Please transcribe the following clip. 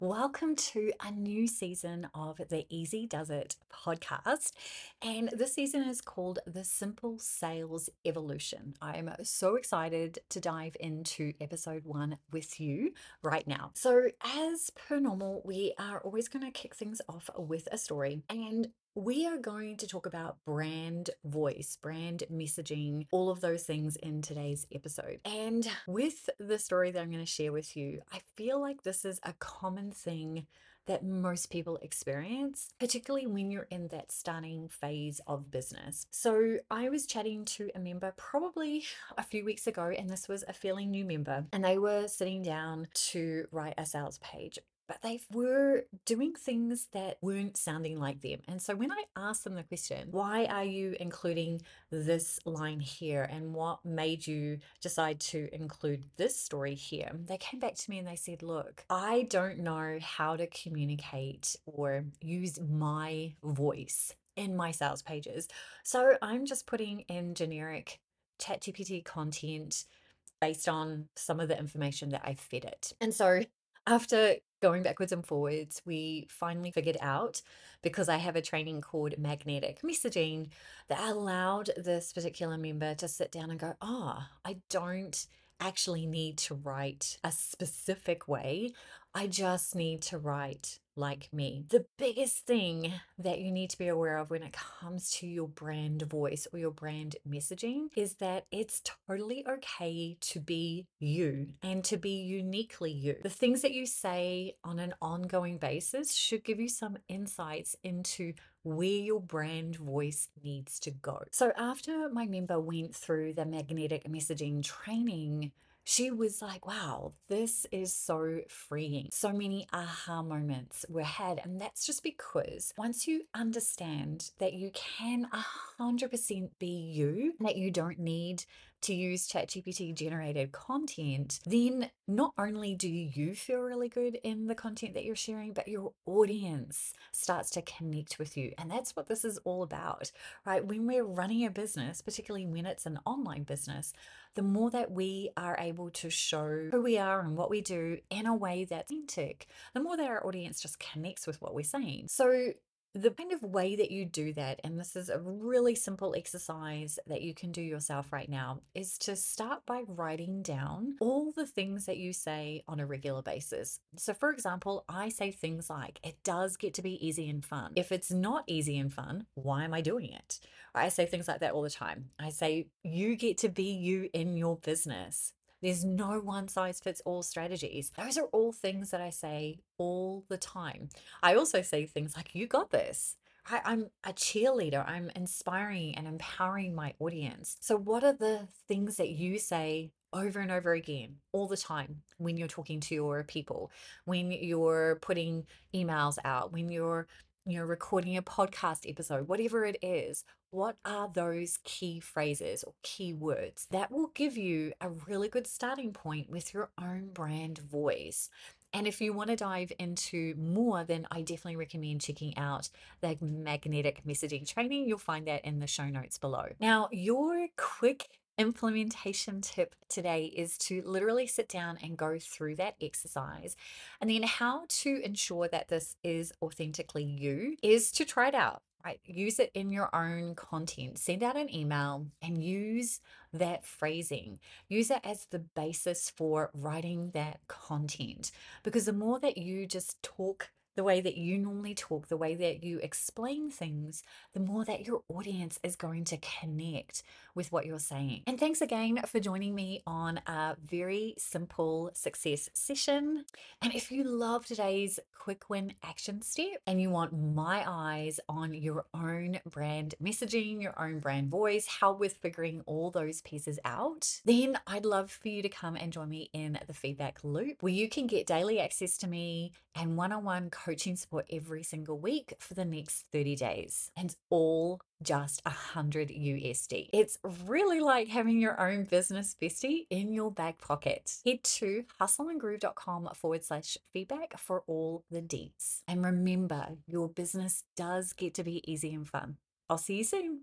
Welcome to a new season of the Easy Does It podcast. And this season is called The Simple Sales Evolution. I am so excited to dive into episode 1 with you right now. So, as per normal, we are always going to kick things off with a story. And we are going to talk about brand voice, brand messaging, all of those things in today's episode. And with the story that I'm going to share with you, I feel like this is a common thing that most people experience, particularly when you're in that starting phase of business. So I was chatting to a member probably a few weeks ago, and this was a fairly new member, and they were sitting down to write a sales page, but they were doing things that weren't sounding like them. And so when I asked them the question, why are you including this line here? And what made you decide to include this story here? They came back to me and they said, look, I don't know how to communicate or use my voice in my sales pages. So I'm just putting in generic ChatGPT content based on some of the information that I fed it. And so after going backwards and forwards, we finally figured out, because I have a training called magnetic messaging, that allowed this particular member to sit down and go, oh, I don't actually need to write a specific way. I just need to write like me. The biggest thing that you need to be aware of when it comes to your brand voice or your brand messaging is that it's totally okay to be you and to be uniquely you. The things that you say on an ongoing basis should give you some insights into where your brand voice needs to go. So after my member went through the magnetic messaging training, she was like, wow, this is so freeing. So many aha moments were had. And that's just because once you understand that you can 100% be you, that you don't need to use ChatGPT generated content, then not only do you feel really good in the content that you're sharing, but your audience starts to connect with you. And that's what this is all about, right? When we're running a business, particularly when it's an online business, the more that we are able to show who we are and what we do in a way that's authentic, the more that our audience just connects with what we're saying. So the kind of way that you do that, and this is a really simple exercise that you can do yourself right now, is to start by writing down all the things that you say on a regular basis. So, for example, I say things like, it does get to be easy and fun. If it's not easy and fun, why am I doing it? I say things like that all the time. I say, you get to be you in your business. There's no one size fits all strategies. Those are all things that I say all the time. I also say things like, you got this. I'm a cheerleader. I'm inspiring and empowering my audience. So, what are the things that you say over and over again all the time when you're talking to your people, when you're putting emails out, when you're recording a podcast episode, whatever it is? What are those key phrases or key words that will give you a really good starting point with your own brand voice? And if you want to dive into more, then I definitely recommend checking out the magnetic messaging training. You'll find that in the show notes below. Now, your quick implementation tip today is to literally sit down and go through that exercise. And then how to ensure that this is authentically you is to try it out. Right? Use it in your own content. Send out an email and use that phrasing. Use it as the basis for writing that content. Because the more that you just talk the way that you normally talk, the way that you explain things, the more that your audience is going to connect with what you're saying. And thanks again for joining me on a very simple success session. And if you love today's quick win action step and you want my eyes on your own brand messaging, your own brand voice, help with figuring all those pieces out, then I'd love for you to come and join me in the feedback loop, where you can get daily access to me and one-on-one coaching support every single week for the next 30 days. And all just 100 USD. It's really like having your own business bestie in your back pocket. Head to hustleandgroove.com/feedback for all the deets. And remember, your business does get to be easy and fun. I'll see you soon.